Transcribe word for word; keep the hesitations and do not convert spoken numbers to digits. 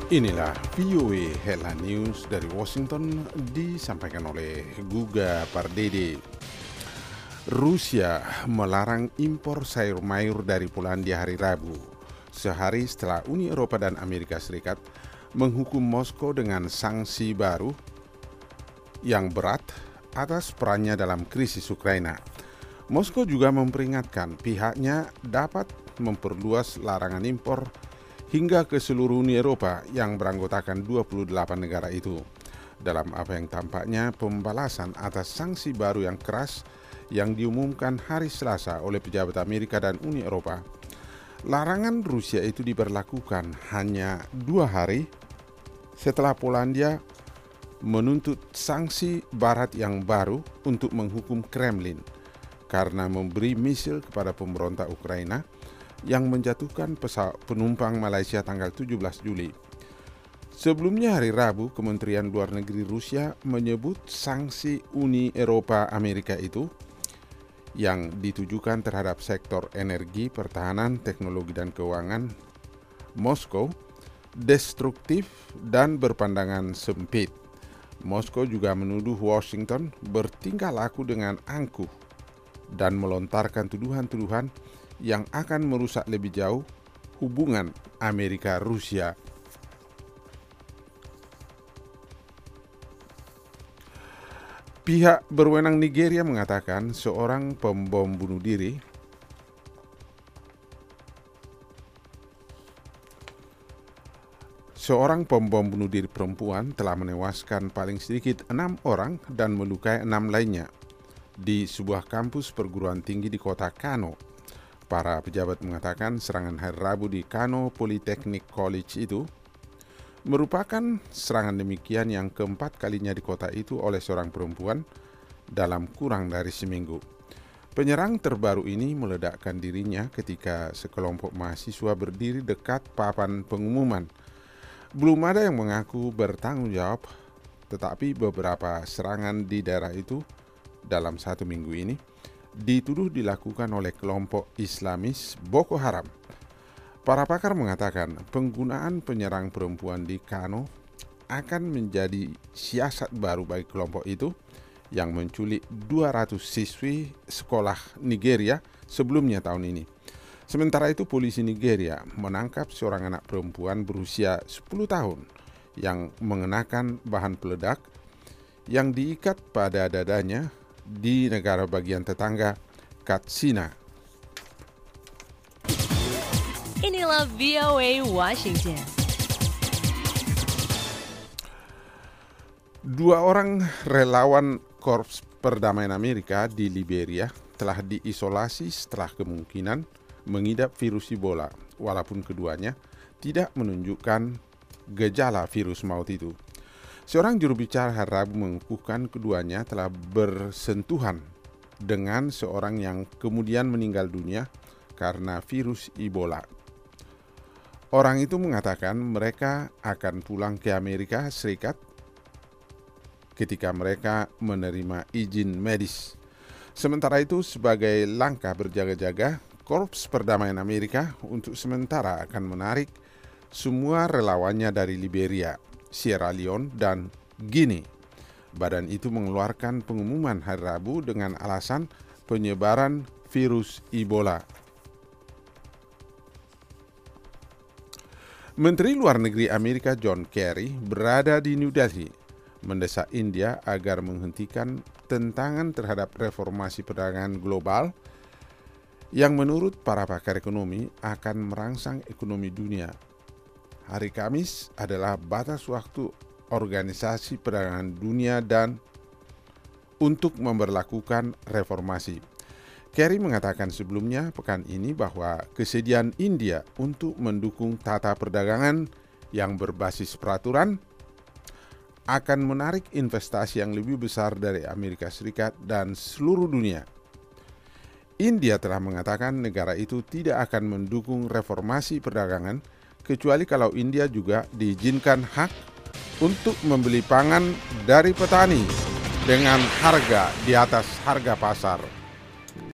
Inilah V O A Headline News dari Washington disampaikan oleh Guga Pardede. Rusia melarang impor sayur mayur dari Polandia hari Rabu, sehari setelah Uni Eropa dan Amerika Serikat menghukum Moskow dengan sanksi baru yang berat atas perannya dalam krisis Ukraina. Moskow juga memperingatkan pihaknya dapat memperluas larangan impor hingga ke seluruh Uni Eropa yang beranggotakan dua puluh delapan negara itu, dalam apa yang tampaknya pembalasan atas sanksi baru yang keras yang diumumkan hari Selasa oleh pejabat Amerika dan Uni Eropa. Larangan Rusia itu diberlakukan hanya dua hari setelah Polandia menuntut sanksi Barat yang baru untuk menghukum Kremlin karena memberi misil kepada pemberontak Ukraina yang menjatuhkan pesawat penumpang Malaysia tanggal tujuh belas Juli. Sebelumnya hari Rabu, Kementerian Luar Negeri Rusia menyebut sanksi Uni Eropa Amerika itu yang ditujukan terhadap sektor energi, pertahanan, teknologi dan keuangan Moskow destruktif dan berpandangan sempit. Moskow juga menuduh Washington bertingkah laku dengan angkuh dan melontarkan tuduhan-tuduhan yang akan merusak lebih jauh hubungan Amerika-Rusia. Pihak berwenang Nigeria mengatakan seorang pembom bunuh diri Seorang pembom bunuh diri perempuan telah menewaskan paling sedikit enam orang dan melukai enam lainnya di sebuah kampus perguruan tinggi di kota Kano. Para pejabat mengatakan serangan hari Rabu di Kano Polytechnic College itu merupakan serangan demikian yang keempat kalinya di kota itu oleh seorang perempuan dalam kurang dari seminggu. Penyerang terbaru ini meledakkan dirinya ketika sekelompok mahasiswa berdiri dekat papan pengumuman. Belum ada yang mengaku bertanggung jawab, tetapi beberapa serangan di daerah itu dalam satu minggu ini dituduh dilakukan oleh kelompok Islamis Boko Haram. Para pakar mengatakan penggunaan penyerang perempuan di Kano akan menjadi siasat baru bagi kelompok itu yang menculik dua ratus siswi sekolah Nigeria sebelumnya tahun ini. Sementara itu polisi Nigeria menangkap seorang anak perempuan berusia sepuluh tahun yang mengenakan bahan peledak yang diikat pada dadanya di negara bagian tetangga Katsina. Inilah V O A Washington. Dua orang relawan Korps Perdamaian Amerika di Liberia telah diisolasi setelah kemungkinan mengidap virus Ebola, walaupun keduanya tidak menunjukkan gejala virus maut itu. Seorang juru bicara hari Rabu mengukuhkan keduanya telah bersentuhan dengan seorang yang kemudian meninggal dunia karena virus Ebola. Orang itu mengatakan mereka akan pulang ke Amerika Serikat ketika mereka menerima izin medis. Sementara itu, sebagai langkah berjaga-jaga, Korps Perdamaian Amerika untuk sementara akan menarik semua relawannya dari Liberia, Sierra Leone, dan Guinea. Badan itu mengeluarkan pengumuman hari Rabu dengan alasan penyebaran virus Ebola. Menteri Luar Negeri Amerika John Kerry berada di New Delhi, mendesak India agar menghentikan tentangan terhadap reformasi perdagangan global yang menurut para pakar ekonomi akan merangsang ekonomi dunia. Hari Kamis adalah batas waktu Organisasi Perdagangan Dunia dan untuk memberlakukan reformasi. Kerry mengatakan sebelumnya pekan ini bahwa kesediaan India untuk mendukung tata perdagangan yang berbasis peraturan akan menarik investasi yang lebih besar dari Amerika Serikat dan seluruh dunia. India telah mengatakan negara itu tidak akan mendukung reformasi perdagangan kecuali kalau India juga diizinkan hak untuk membeli pangan dari petani dengan harga di atas harga pasar.